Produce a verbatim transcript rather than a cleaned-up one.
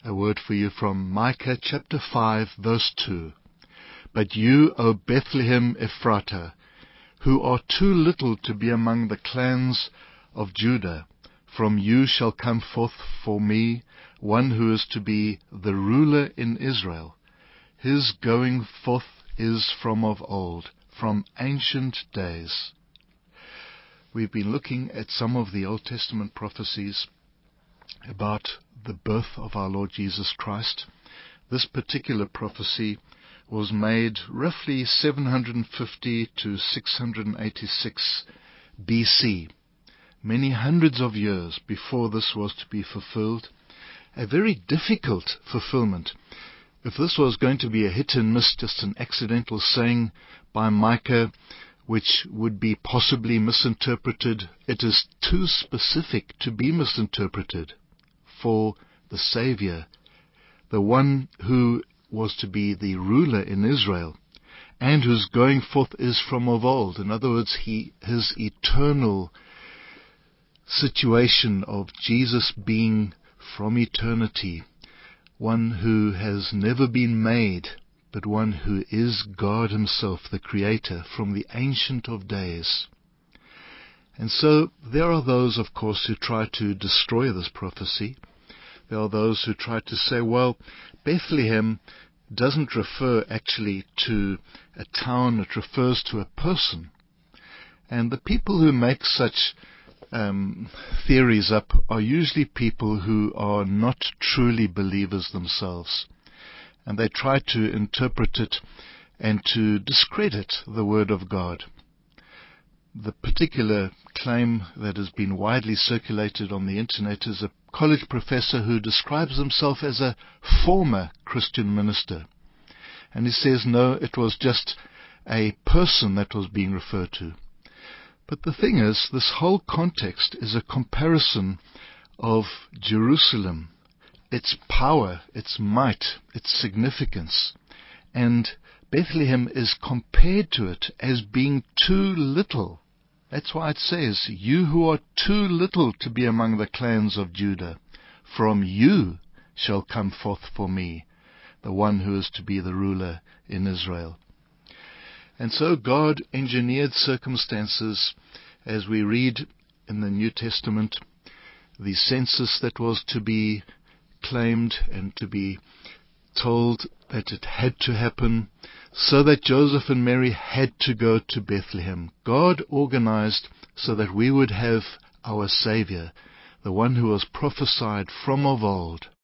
A word for you from Micah chapter five, verse two. But you, O Bethlehem Ephratah, who are too little to be among the clans of Judah, from you shall come forth for me one who is to be the ruler in Israel. His going forth is from of old, from ancient days. We've been looking at some of the Old Testament prophecies about the birth of our Lord Jesus Christ. This particular prophecy was made roughly seven hundred fifty to six hundred eighty-six B C, many hundreds of years before this was to be fulfilled. A very difficult fulfillment. If this was going to be a hit and miss, just an accidental saying by Micah, which would be possibly misinterpreted, it is too specific to be misinterpreted. For the Savior, the one who was to be the ruler in Israel, and whose going forth is from of old. In other words, he, his eternal situation of Jesus being from eternity, one who has never been made, but one who is God himself, the Creator, from the Ancient of Days. And so there are those, of course, who try to destroy this prophecy. There are those who try to say, well, Bethlehem doesn't refer actually to a town, it refers to a person. And the people who make such um, theories up are usually people who are not truly believers themselves. And they try to interpret it and to discredit the Word of God. The particular claim that has been widely circulated on the internet is a college professor who describes himself as a former Christian minister. And he says, no, it was just a person that was being referred to. But the thing is, this whole context is a comparison of Jerusalem, its power, its might, its significance. And Bethlehem is compared to it as being too little. That's why it says, you who are too little to be among the clans of Judah, from you shall come forth for me the one who is to be the ruler in Israel. And so God engineered circumstances, as we read in the New Testament, the census that was to be claimed and to be told that it had to happen, so that Joseph and Mary had to go to Bethlehem. God organized so that we would have our Savior, the one who was prophesied from of old.